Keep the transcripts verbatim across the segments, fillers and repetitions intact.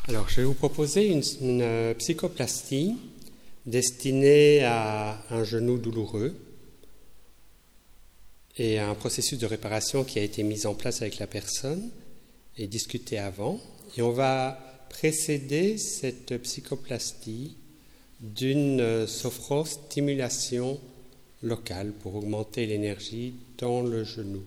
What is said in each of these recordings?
Alors, je vais vous proposer une, une psychoplastie destinée à un genou douloureux et à un processus de réparation qui a été mis en place avec la personne et discuté avant. Et on va précéder cette psychoplastie d'une sophrostimulation locale pour augmenter l'énergie dans le genou.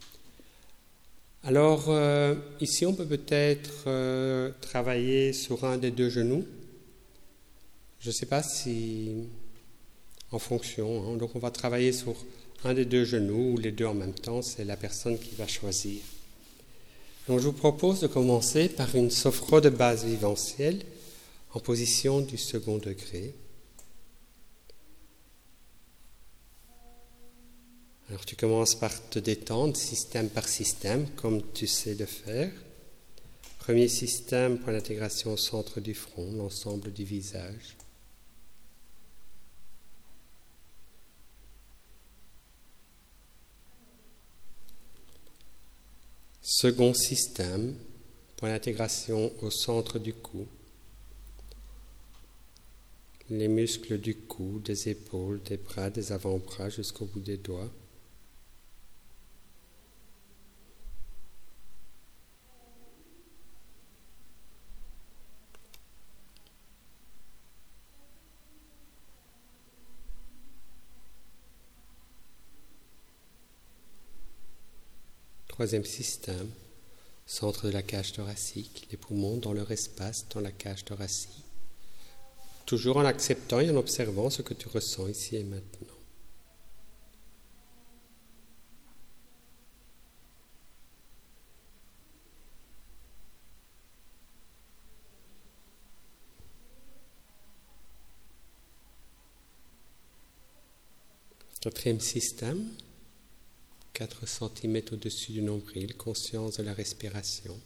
Alors, euh, ici, on peut peut-être euh, travailler sur un des deux genoux. Je ne sais pas si, en fonction, hein, donc on va travailler sur un des deux genoux ou les deux en même temps, c'est la personne qui va choisir. Donc, je vous propose de commencer par une sophro de base viventielle en position du second degré. Alors tu commences par te détendre système par système, comme tu sais le faire. Premier système, point d'intégration au centre du front, l'ensemble du visage. Second système, point d'intégration au centre du cou. Les muscles du cou, des épaules, des bras, des avant-bras jusqu'au bout des doigts. Troisième système, centre de la cage thoracique, les poumons dans leur espace dans la cage thoracique. Toujours en acceptant et en observant ce que tu ressens ici et maintenant. Quatrième système, quatre centimètres au-dessus du nombril, conscience de la respiration.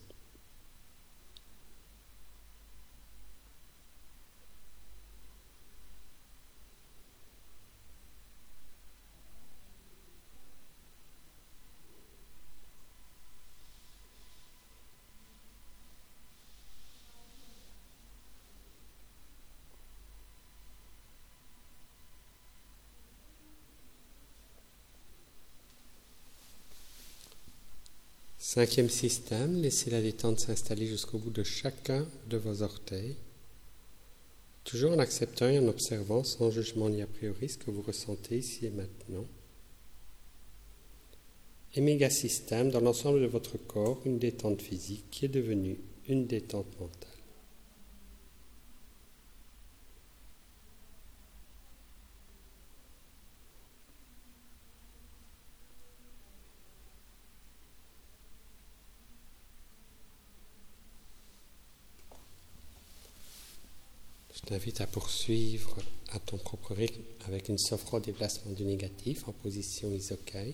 Cinquième système, laissez la détente s'installer jusqu'au bout de chacun de vos orteils, toujours en acceptant et en observant sans jugement ni a priori ce que vous ressentez ici et maintenant. Et méga système, dans l'ensemble de votre corps, une détente physique qui est devenue une détente mentale. Je t'invite à poursuivre à ton propre rythme avec une sophro-déplacement du négatif en position isokai.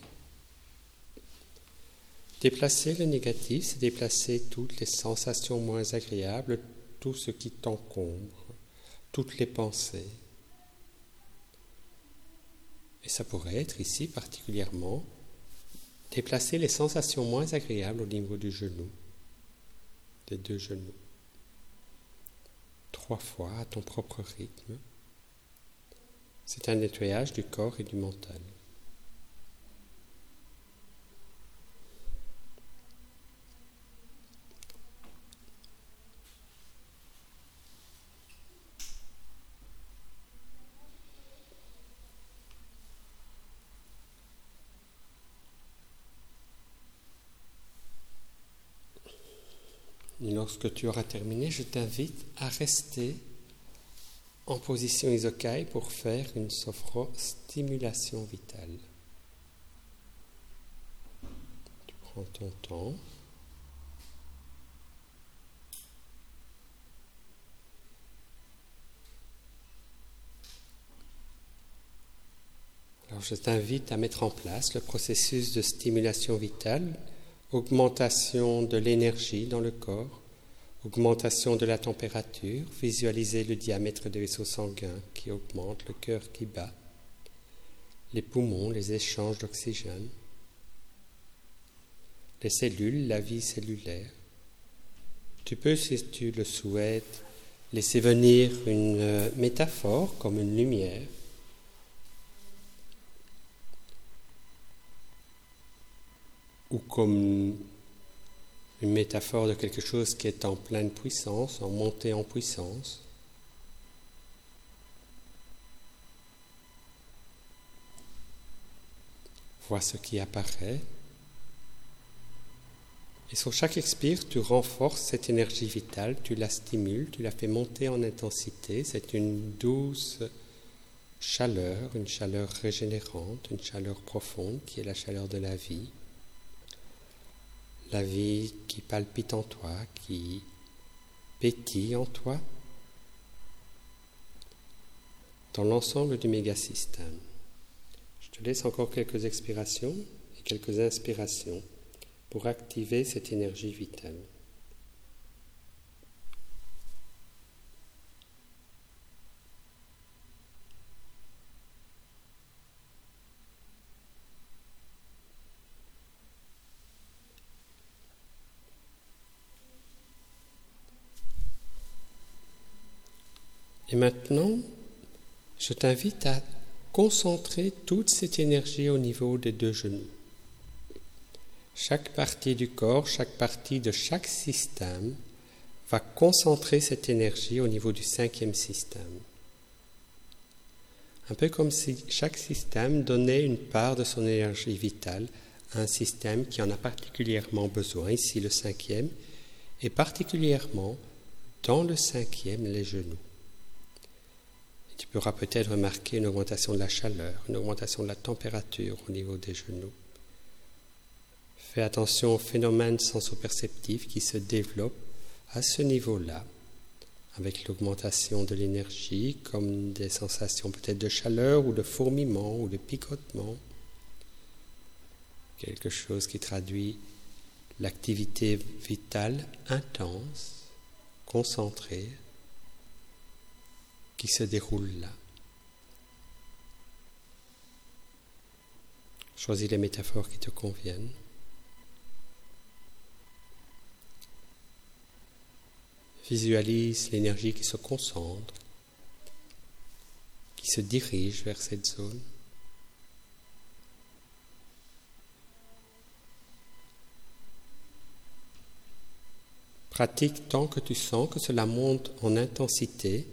Déplacer le négatif, c'est déplacer toutes les sensations moins agréables, tout ce qui t'encombre, toutes les pensées. Et ça pourrait être ici particulièrement déplacer les sensations moins agréables au niveau du genou, des deux genoux. Trois fois à ton propre rythme. C'est un nettoyage du corps et du mental. Et lorsque tu auras terminé, je t'invite à rester en position isokai pour faire une sophrostimulation vitale. Tu prends ton temps. Alors je t'invite à mettre en place le processus de stimulation vitale, augmentation de l'énergie dans le corps, augmentation de la température, visualisez le diamètre des vaisseaux sanguins qui augmente, le cœur qui bat, les poumons, les échanges d'oxygène, les cellules, la vie cellulaire. Tu peux, si tu le souhaites, laisser venir une euh, métaphore comme une lumière. Ou comme une métaphore de quelque chose qui est en pleine puissance, en montée en puissance. Vois ce qui apparaît. Et sur chaque expire, tu renforces cette énergie vitale, tu la stimules, tu la fais monter en intensité. C'est une douce chaleur, une chaleur régénérante, une chaleur profonde qui est la chaleur de la vie. La vie qui palpite en toi, qui pétille en toi, dans l'ensemble du mégasystème. Je te laisse encore quelques expirations et quelques inspirations pour activer cette énergie vitale. Et maintenant, je t'invite à concentrer toute cette énergie au niveau des deux genoux. Chaque partie du corps, chaque partie de chaque système va concentrer cette énergie au niveau du cinquième système. Un peu comme si chaque système donnait une part de son énergie vitale à un système qui en a particulièrement besoin, ici le cinquième, et particulièrement dans le cinquième, les genoux. Et tu pourras peut-être remarquer une augmentation de la chaleur, une augmentation de la température au niveau des genoux. Fais attention aux phénomènes sensoperceptifs qui se développent à ce niveau-là, avec l'augmentation de l'énergie, comme des sensations peut-être de chaleur ou de fourmillement ou de picotement. Quelque chose qui traduit l'activité vitale intense, concentrée, qui se déroule là. Choisis les métaphores qui te conviennent. Visualise l'énergie qui se concentre, qui se dirige vers cette zone. Pratique tant que tu sens que cela monte en intensité.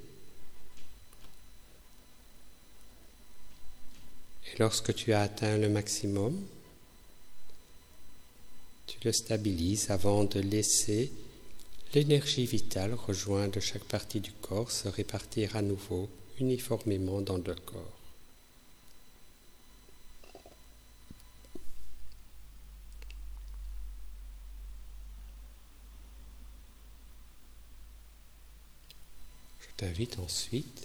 Et lorsque tu as atteint le maximum, tu le stabilises avant de laisser l'énergie vitale rejoindre chaque partie du corps, se répartir à nouveau uniformément dans le corps. Je t'invite ensuite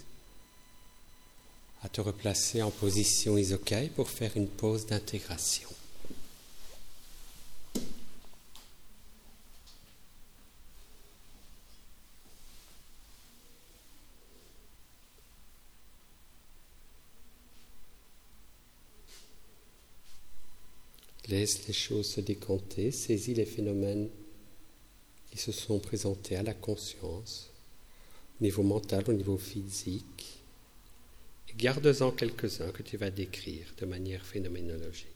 à te replacer en position isokai pour faire une pause d'intégration. Laisse les choses se décanter, saisis les phénomènes qui se sont présentés à la conscience, au niveau mental, au niveau physique, et garde-en quelques-uns que tu vas décrire de manière phénoménologique.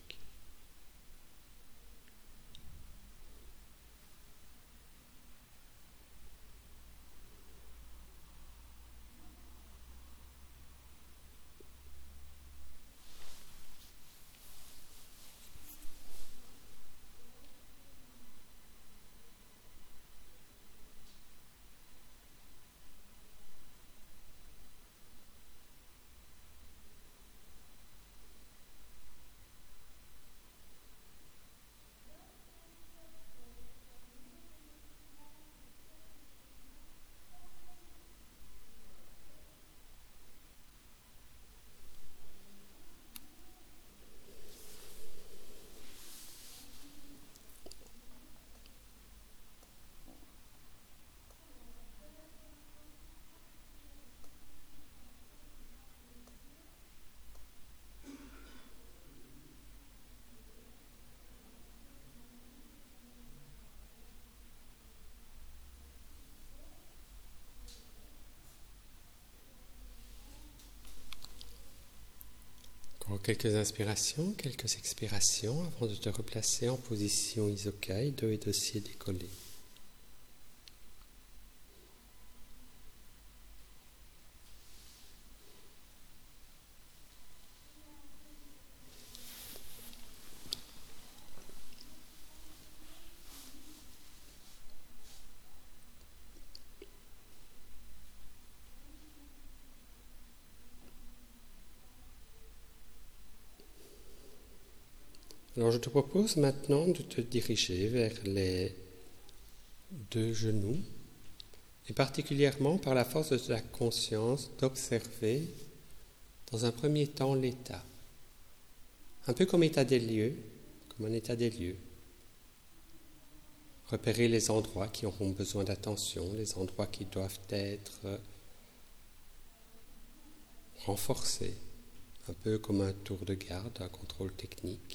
Prends quelques inspirations, quelques expirations avant de te replacer en position isokai, dos et dossier décollés. Alors je te propose maintenant de te diriger vers les deux genoux et particulièrement par la force de ta conscience d'observer dans un premier temps l'état, un peu comme état des lieux, comme un état des lieux. Repérer les endroits qui auront besoin d'attention, les endroits qui doivent être renforcés, un peu comme un tour de garde, un contrôle technique.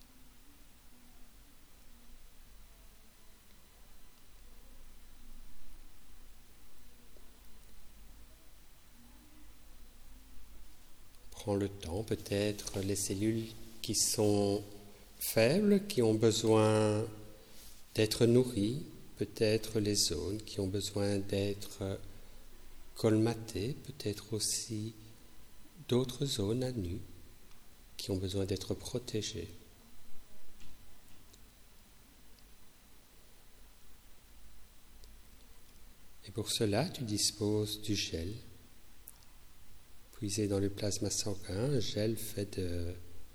Prends le temps, peut-être les cellules qui sont faibles, qui ont besoin d'être nourries, peut-être les zones qui ont besoin d'être colmatées, peut-être aussi d'autres zones à nu qui ont besoin d'être protégées. Et pour cela, tu disposes du gel. Puisé dans le plasma sanguin, un gel fait de,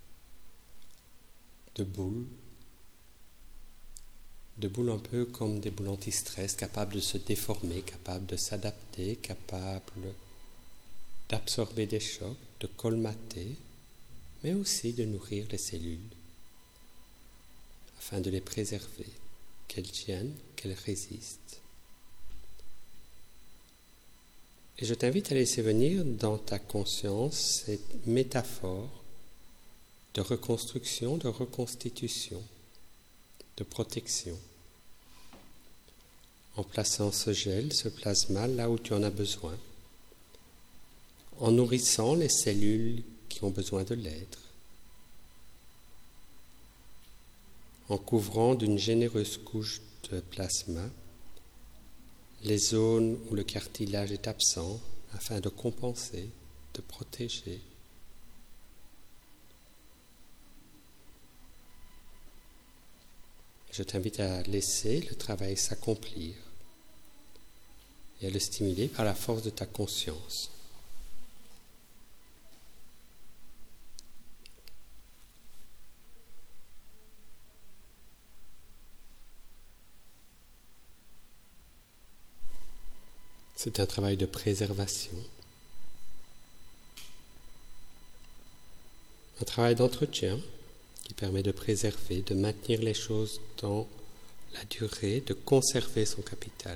de boules, de boules un peu comme des boules anti-stress, capables de se déformer, capables de s'adapter, capables d'absorber des chocs, de colmater, mais aussi de nourrir les cellules, afin de les préserver, qu'elles tiennent, qu'elles résistent. Et je t'invite à laisser venir dans ta conscience cette métaphore de reconstruction, de reconstitution, de protection, en plaçant ce gel, ce plasma là où tu en as besoin, en nourrissant les cellules qui ont besoin de l'être, en couvrant d'une généreuse couche de plasma les zones où le cartilage est absent, afin de compenser, de protéger. Je t'invite à laisser le travail s'accomplir et à le stimuler par la force de ta conscience. C'est un travail de préservation, un travail d'entretien qui permet de préserver, de maintenir les choses dans la durée, de conserver son capital.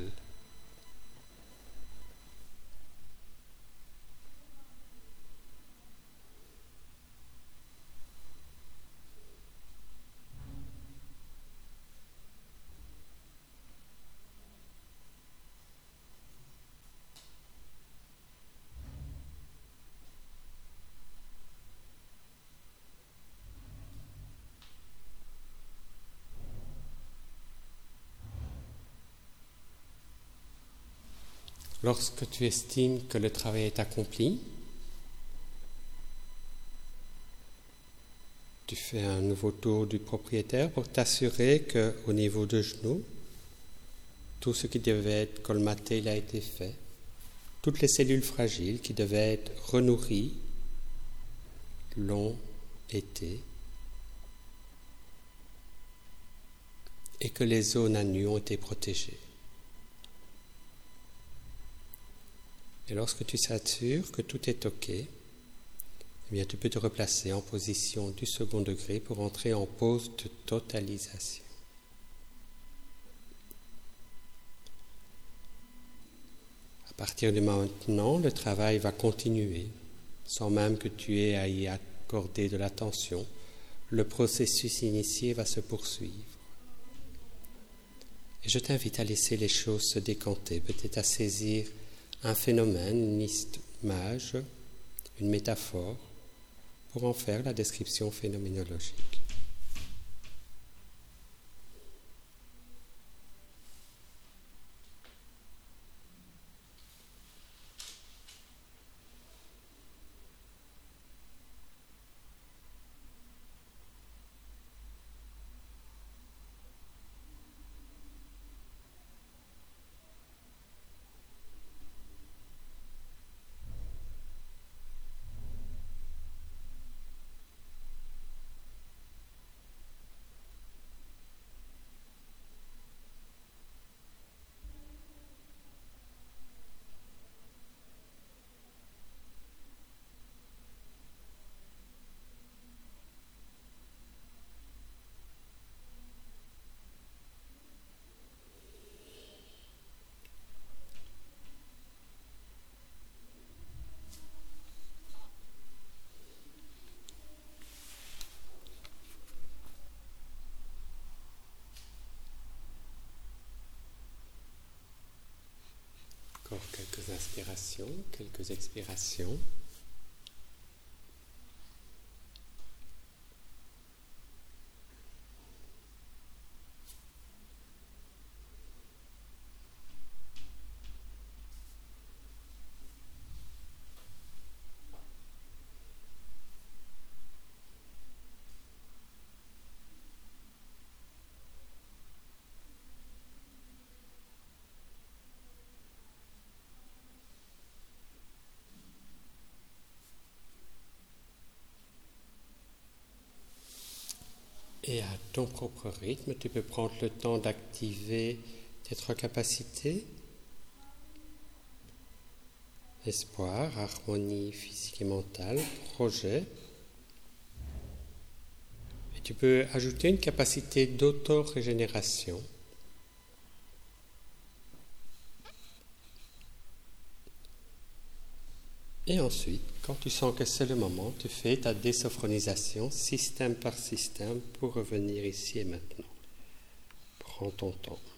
Lorsque tu estimes que le travail est accompli, tu fais un nouveau tour du propriétaire pour t'assurer qu'au niveau de genoux, tout ce qui devait être colmaté il a été fait. Toutes les cellules fragiles qui devaient être renourries l'ont été. Et que les zones à nu ont été protégées. Et lorsque tu t'assures que tout est OK, eh bien, tu peux te replacer en position du second degré pour entrer en pause de totalisation. À partir de maintenant, le travail va continuer, sans même que tu aies à y accorder de l'attention. Le processus initié va se poursuivre. Et je t'invite à laisser les choses se décanter, peut-être à saisir un phénomène, une image, une métaphore, pour en faire la description phénoménologique. Encore quelques inspirations, quelques expirations. Et à ton propre rythme, tu peux prendre le temps d'activer tes trois capacités. Espoir, harmonie physique et mentale, projet. Et tu peux ajouter une capacité d'auto-régénération. Et ensuite, quand tu sens que c'est le moment, tu fais ta désophronisation système par système pour revenir ici et maintenant. Prends ton temps.